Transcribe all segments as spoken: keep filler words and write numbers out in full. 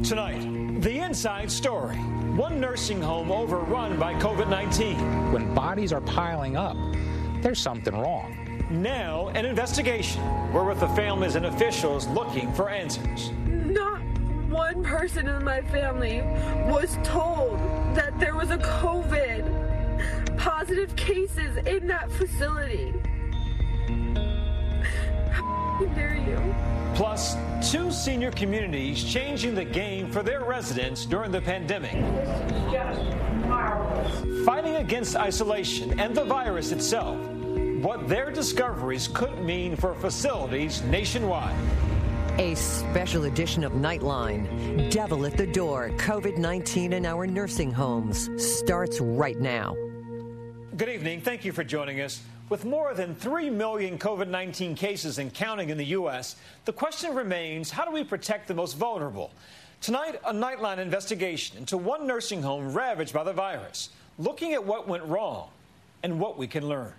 Tonight, the inside story. One nursing home overrun by COVID nineteen. When bodies are piling up, there's something wrong. Now, an investigation. We're with the families and officials looking for answers. Not one person in my family was told that there was a COVID positive cases in that facility. How dare you? Plus, two senior communities changing the game for their residents during the pandemic. This is just marvelous. Fighting against isolation and the virus itself. What their discoveries could mean for facilities nationwide. A special edition of Nightline. Devil at the Door, COVID nineteen in our nursing homes, starts right now. Good evening. Thank you for joining us. With more than three million COVID nineteen cases and counting in the U S, the question remains, how do we protect the most vulnerable? Tonight, a Nightline investigation into one nursing home ravaged by the virus, looking at what went wrong and what we can learn.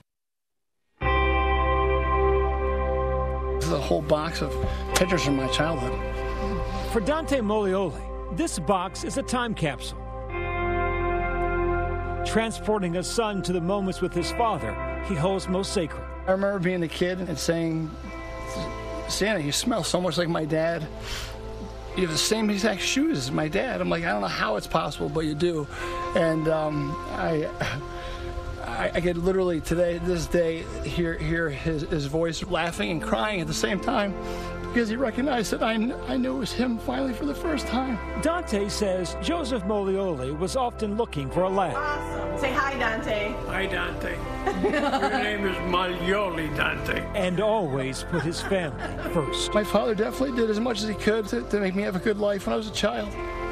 This is a whole box of pictures from my childhood. For Dante Molioli, this box is a time capsule. Transporting a son to the moments with his father he holds most sacred. I remember being a kid and saying, Santa, you smell so much like my dad. You have the same exact shoes as my dad. I'm like, I don't know how it's possible, but you do. And um, I, I, I could literally today, this day, hear hear his, his voice laughing and crying at the same time because he recognized that I, I knew it was him finally for the first time. Dante says Joseph Molioli was often looking for a laugh. Awesome. Say hi, Dante. Hi, Dante. Your name is Molioli, Dante. And always put his family first. My father definitely did as much as he could to, to make me have a good life when I was a child.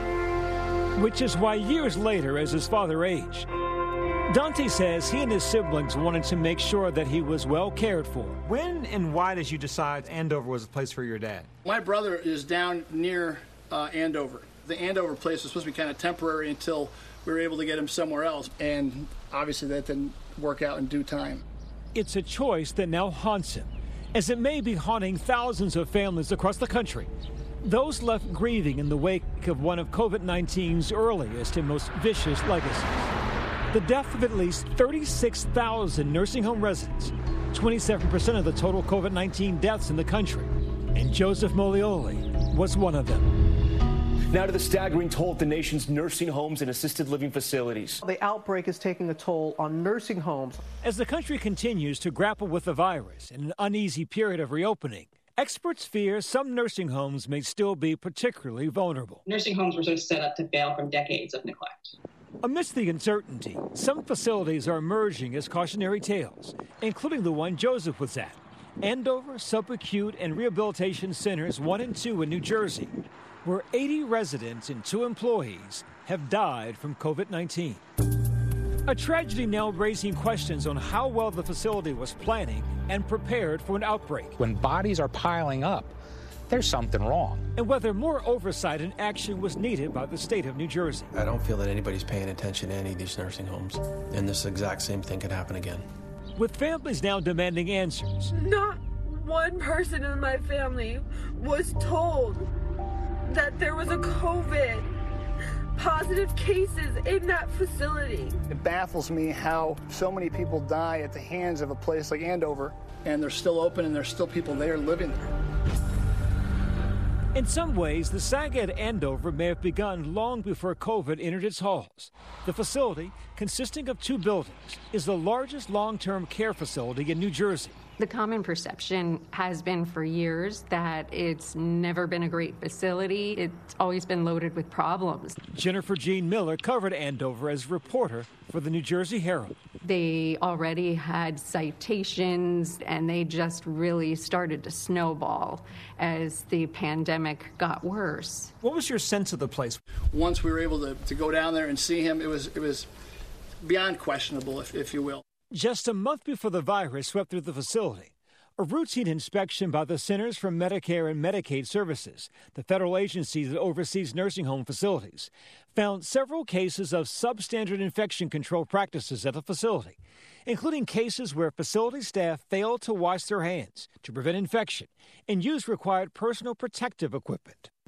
Which is why years later, as his father aged, Dante says he and his siblings wanted to make sure that he was well cared for. When and why did you decide Andover was the place for your dad? My brother is down near uh, Andover. The Andover place was supposed to be kind of temporary until we were able to get him somewhere else. And obviously that didn't work out in due time. It's a choice that now haunts him, as it may be haunting thousands of families across the country. Those left grieving in the wake of one of COVID nineteen's earliest and most vicious legacies. The death of at least thirty-six thousand nursing home residents, twenty-seven percent of the total COVID nineteen deaths in the country. And Joseph Molioli was one of them. Now to the staggering toll at the nation's nursing homes and assisted living facilities. The outbreak is taking a toll on nursing homes. As the country continues to grapple with the virus in an uneasy period of reopening, experts fear some nursing homes may still be particularly vulnerable. Nursing homes were sort of set up to fail from decades of neglect. Amidst the uncertainty, some facilities are emerging as cautionary tales, including the one Joseph was at, Andover Subacute and Rehabilitation Centers one and two in New Jersey, where eighty residents and two employees have died from COVID nineteen. A tragedy now raising questions on how well the facility was planning and prepared for an outbreak. When bodies are piling up, there's something wrong. And whether more oversight and action was needed by the state of New Jersey. I don't feel that anybody's paying attention to any of these nursing homes, and this exact same thing could happen again. With families now demanding answers. Not one person in my family was told that there was a COVID positive cases in that facility. It baffles me how so many people die at the hands of a place like Andover, and they're still open and there's still people there living there. In some ways, the saga at Andover may have begun long before COVID entered its halls. The facility, consisting of two buildings, is the largest long-term care facility in New Jersey. The common perception has been for years that it's never been a great facility. It's always been loaded with problems. Jennifer Jean Miller covered Andover as reporter for the New Jersey Herald. They already had citations, and they just really started to snowball as the pandemic got worse. What was your sense of the place? Once we were able to, to go down there and see him, it was it was beyond questionable, if, if you will. Just a month before the virus swept through the facility, a routine inspection by the Centers for Medicare and Medicaid Services, the federal agency that oversees nursing home facilities, found several cases of substandard infection control practices at the facility, including cases where facility staff failed to wash their hands to prevent infection and use required personal protective equipment.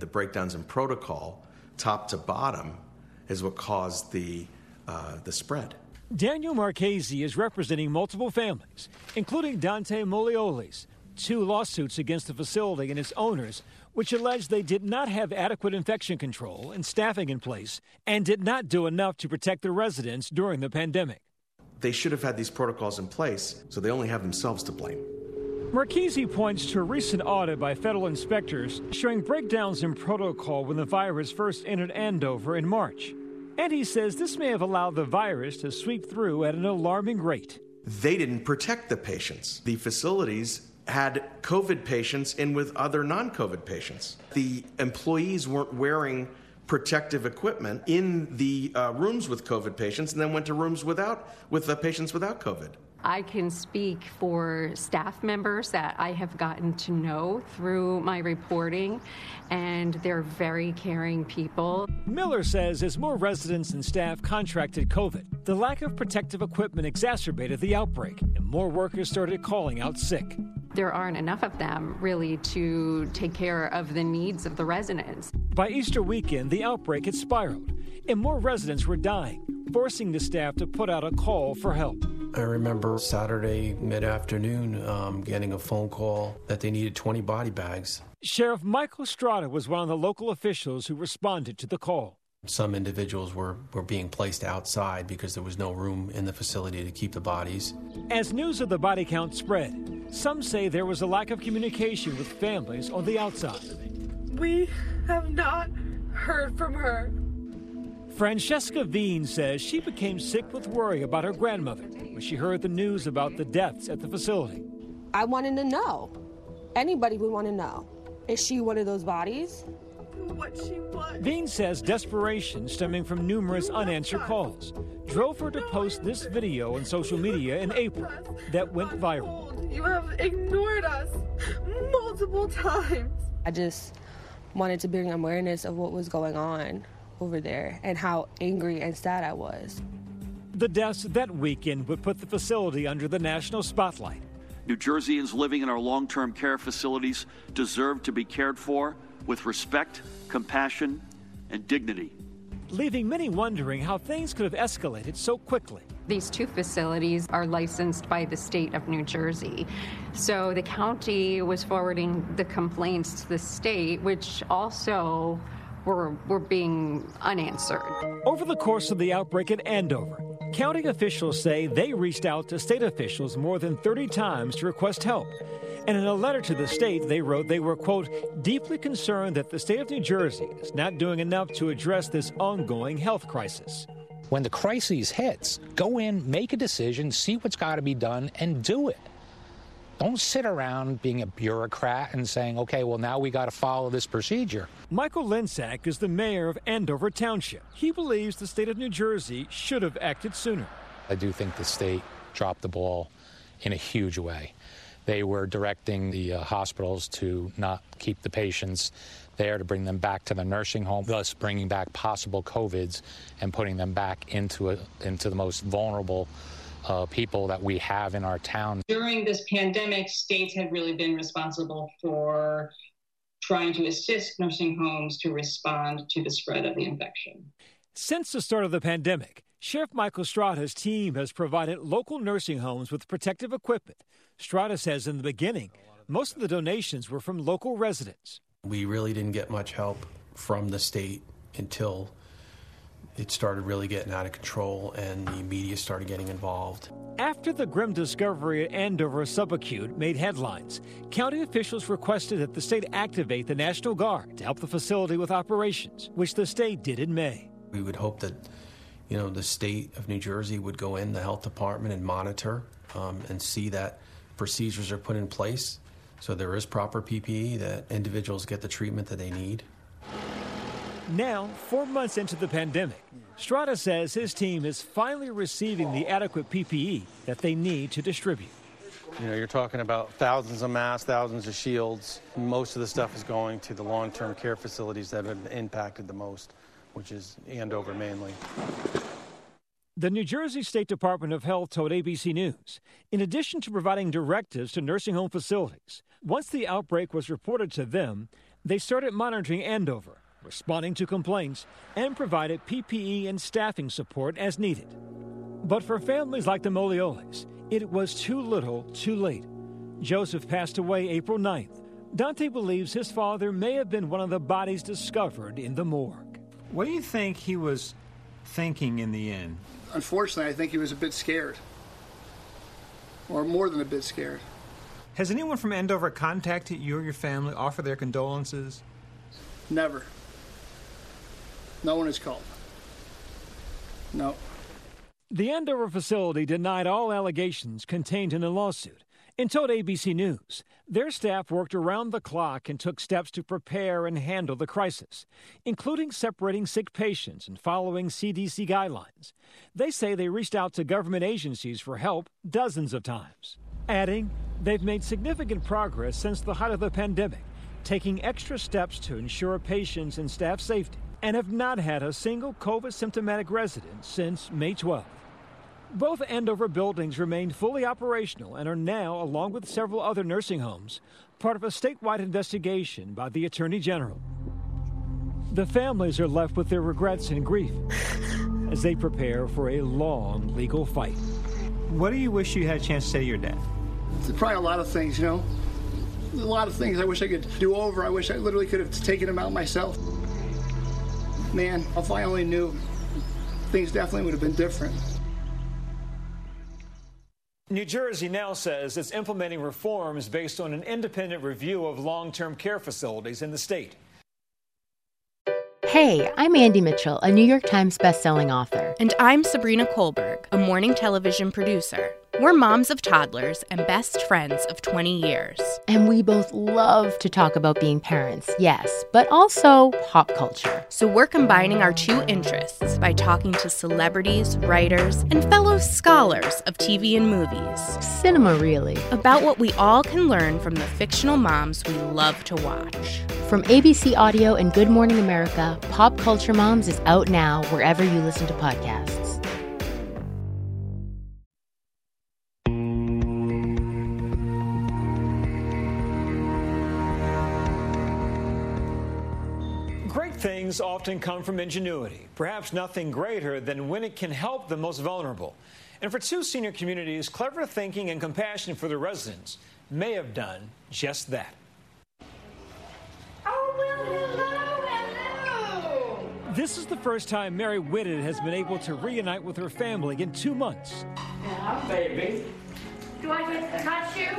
The breakdowns in protocol, top to bottom, is what caused the uh, the spread. Daniel Marchese is representing multiple families, including Dante Molioli's, two lawsuits against the facility and its owners, which allege they did not have adequate infection control and staffing in place and did not do enough to protect the residents during the pandemic. They should have had these protocols in place, so they only have themselves to blame. Marchese points to a recent audit by federal inspectors showing breakdowns in protocol when the virus first entered Andover in March. And he says this may have allowed the virus to sweep through at an alarming rate. They didn't protect the patients. The facilities had COVID patients in with other non-COVID patients. The employees weren't wearing protective equipment in the uh, rooms with COVID patients and then went to rooms without with the patients without COVID. I can speak for staff members that I have gotten to know through my reporting, and they're very caring people. Miller says as more residents and staff contracted COVID, the lack of protective equipment exacerbated the outbreak, and more workers started calling out sick. There aren't enough of them, really, to take care of the needs of the residents. By Easter weekend, the outbreak had spiraled, and more residents were dying, forcing the staff to put out a call for help. I remember Saturday mid-afternoon um, getting a phone call that they needed twenty body bags. Sheriff Michael Strada was one of the local officials who responded to the call. Some individuals were, were being placed outside because there was no room in the facility to keep the bodies. As news of the body count spread, some say there was a lack of communication with families on the outside. We have not heard from her. Francesca Veen says she became sick with worry about her grandmother when she heard the news about the deaths at the facility. I wanted to know. Anybody would want to know. Is she one of those bodies? What she was. Veen says desperation stemming from numerous unanswered calls drove her to post this video on social media in April that went viral. You have ignored us multiple times. I just wanted to bring awareness of what was going on over there and how angry and sad I was. The deaths that weekend would put the facility under the national spotlight. New Jerseyans living in our long-term care facilities deserve to be cared for with respect, compassion, and dignity. Leaving many wondering how things could have escalated so quickly. These two facilities are licensed by the state of New Jersey. So the county was forwarding the complaints to the state, which also were, were being unanswered. Over the course of the outbreak at Andover, county officials say they reached out to state officials more than thirty times to request help. And in a letter to the state, they wrote they were, quote, deeply concerned that the state of New Jersey is not doing enough to address this ongoing health crisis. When the crisis hits, go in, make a decision, see what's got to be done, and do it. Don't sit around being a bureaucrat and saying, okay, well, now we got to follow this procedure. Michael Lensack is the mayor of Andover Township. He believes the state of New Jersey should have acted sooner. I do think the state dropped the ball in a huge way. They were directing the uh, hospitals to not keep the patients there, to bring them back to the nursing home, thus bringing back possible COVIDs and putting them back into a, into the most vulnerable uh, people that we have in our town. During this pandemic, states have really been responsible for trying to assist nursing homes to respond to the spread of the infection. Since the start of the pandemic, Sheriff Michael Strada's team has provided local nursing homes with protective equipment. Strada says in the beginning, most of the donations were from local residents. We really didn't get much help from the state until it started really getting out of control and the media started getting involved. After the grim discovery at Andover subacute made headlines, county officials requested that the state activate the National Guard to help the facility with operations, which the state did in May. We would hope that, you know, the state of New Jersey would go in, the health department, and monitor um, and see that procedures are put in place so there is proper P P E, that individuals get the treatment that they need. Now, four months into the pandemic, Strada says his team is finally receiving the adequate P P E that they need to distribute. You know, you're talking about thousands of masks, thousands of shields. Most of the stuff is going to the long-term care facilities that have been impacted the most, which is Andover mainly. The New Jersey State Department of Health told A B C News, in addition to providing directives to nursing home facilities, once the outbreak was reported to them, They started monitoring Andover, responding to complaints, and provided P P E and staffing support as needed. But for families like the Moliolis, it was too little, too late. Joseph passed away April ninth. Dante believes his father may have been one of the bodies discovered in the morgue. What do you think he was thinking in the end? Unfortunately, I think he was a bit scared. Or more than a bit scared. Has anyone from Andover contacted you or your family, offered their condolences? Never. No one has called. No. The Andover facility denied all allegations contained in the lawsuit and told A B C News their staff worked around the clock and took steps to prepare and handle the crisis, including separating sick patients and following C D C guidelines. They say they reached out to government agencies for help dozens of times, adding they've made significant progress since the height of the pandemic, taking extra steps to ensure patients and staff safety, and have not had a single COVID symptomatic resident since May twelfth. Both Andover buildings remained fully operational and are now, along with several other nursing homes, part of a statewide investigation by the Attorney General. The families are left with their regrets and grief as they prepare for a long legal fight. What do you wish you had a chance to say to your dad? There's probably a lot of things, you know. A lot of things I wish I could do over. I wish I literally could have taken them out myself. Man, if I only knew, things definitely would have been different. New Jersey now says it's implementing reforms based on an independent review of long-term care facilities in the state. Hey, I'm Andy Mitchell, a New York Times bestselling author. And I'm Sabrina Kohlberg, a morning television producer. We're moms of toddlers and best friends of twenty years. And we both love to talk about being parents, yes, but also pop culture. So we're combining our two interests by talking to celebrities, writers, and fellow scholars of T V and movies. Cinema, really. About what we all can learn from the fictional moms we love to watch. From A B C Audio and Good Morning America, Pop Culture Moms is out now wherever you listen to podcasts. Things often come from ingenuity, perhaps nothing greater than when it can help the most vulnerable. And for two senior communities, clever thinking and compassion for their residents may have done just that. Oh, well, hello, hello. This is the first time Mary Whitted has been able to reunite with her family in two months. Yeah, baby. Do I get to touch you?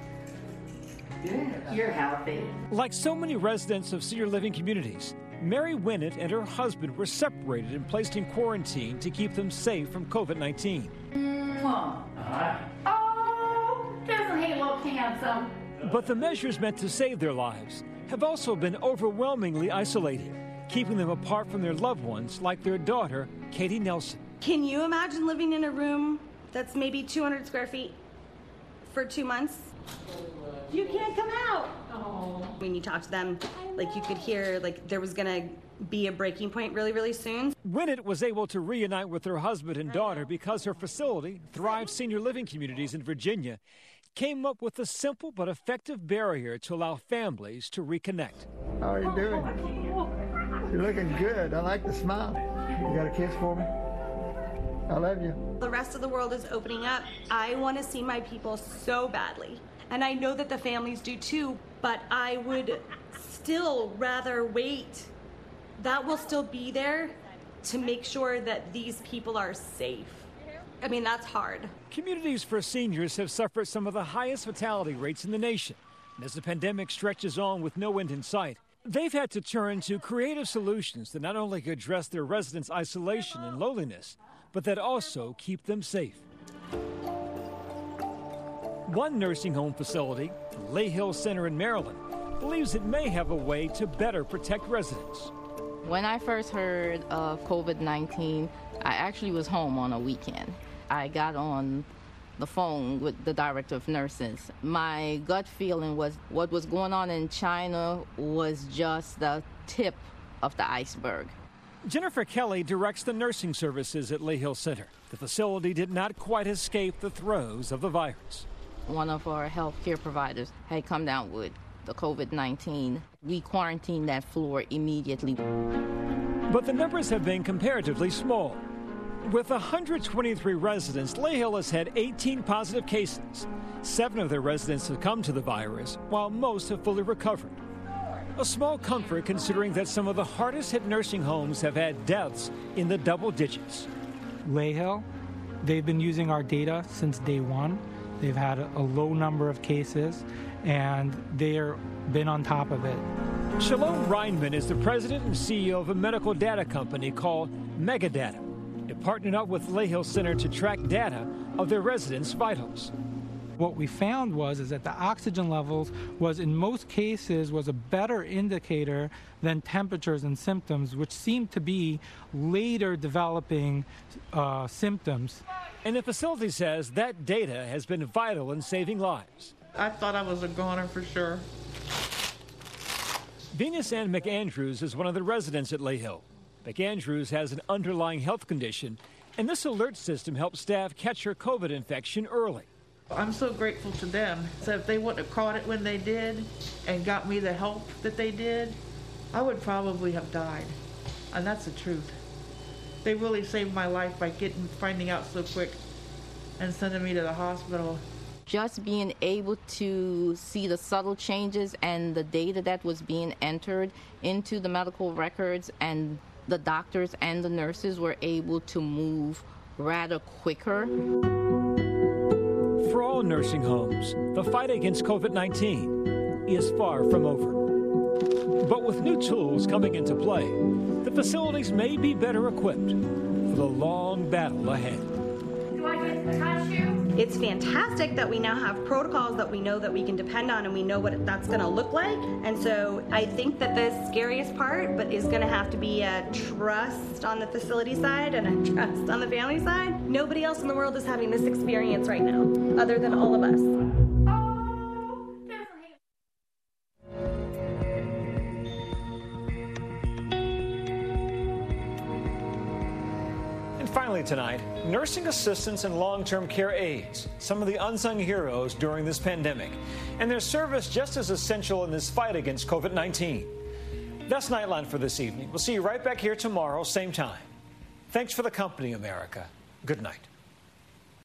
Yeah. You're healthy. Like so many residents of senior living communities, Mary Winnett and her husband were separated and placed in quarantine to keep them safe from COVID nineteen. Uh-huh. Oh, doesn't he look handsome? But the measures meant to save their lives have also been overwhelmingly isolating, keeping them apart from their loved ones like their daughter, Katie Nelson. Can you imagine living in a room that's maybe two hundred square feet for two months? You can't come out. Oh. When you talk to them, like you could hear like there was gonna be a breaking point really, really soon. Winnett was able to reunite with her husband and daughter because her facility, Thrive Senior Living Communities in Virginia, came up with a simple but effective barrier to allow families to reconnect. How are you doing? You're looking good. I like the smile. You got a kiss for me? I love you. The rest of the world is opening up. I want to see my people so badly. And I know that the families do too, but I would still rather wait. That will still be there to make sure that these people are safe. I mean, that's hard. Communities for seniors have suffered some of the highest fatality rates in the nation. And as the pandemic stretches on with no end in sight, they've had to turn to creative solutions that not only address their residents' isolation and loneliness, but that also keep them safe. One nursing home facility, the Lay Hill Center in Maryland, believes it may have a way to better protect residents. When I first heard of COVID nineteen, I actually was home on a weekend. I got on the phone with the director of nurses. My gut feeling was what was going on in China was just the tip of the iceberg. Jennifer Kelly directs the nursing services at Lay Hill Center. The facility did not quite escape the throes of the virus. One of our health care providers had come down with the COVID nineteen, we quarantined that floor immediately. But the numbers have been comparatively small. With one hundred twenty-three residents, Layhill has had eighteen positive cases. Seven of their residents succumbed to the virus, while most have fully recovered. A small comfort considering that some of the hardest hit nursing homes have had deaths in the double digits. Layhill, they've been using our data since day one. They've had a low number of cases, and they've been on top of it. Shalom Reinman is the president and C E O of a medical data company called Megadata. It partnered up with Layhill Center to track data of their residents' vitals. What we found was is that the oxygen levels was in most cases was a better indicator than temperatures and symptoms, which seemed to be later developing uh, symptoms. And the facility says that data has been vital in saving lives. I thought I was a goner for sure. Venus Ann McAndrews is one of the residents at Layhill. McAndrews has an underlying health condition, and this alert system helps staff catch her COVID infection early. I'm so grateful to them. So if they wouldn't have caught it when they did and got me the help that they did, I would probably have died. And that's the truth. They really saved my life by getting finding out so quick and sending me to the hospital. Just being able to see the subtle changes and the data that was being entered into the medical records, and the doctors and the nurses were able to move rather quicker. For all nursing homes, the fight against COVID nineteen is far from over. But with new tools coming into play, the facilities may be better equipped for the long battle ahead. Do I get to touch you? It's fantastic that we now have protocols that we know that we can depend on, and we know what that's going to look like. And so I think that the scariest part but is going to have to be a trust on the facility side and a trust on the family side. Nobody else in the world is having this experience right now other than all of us. Finally tonight, nursing assistants and long-term care aides, some of the unsung heroes during this pandemic, and their service just as essential in this fight against COVID nineteen. That's Nightline for this evening. We'll see you right back here tomorrow, same time. Thanks for the company, America. Good night.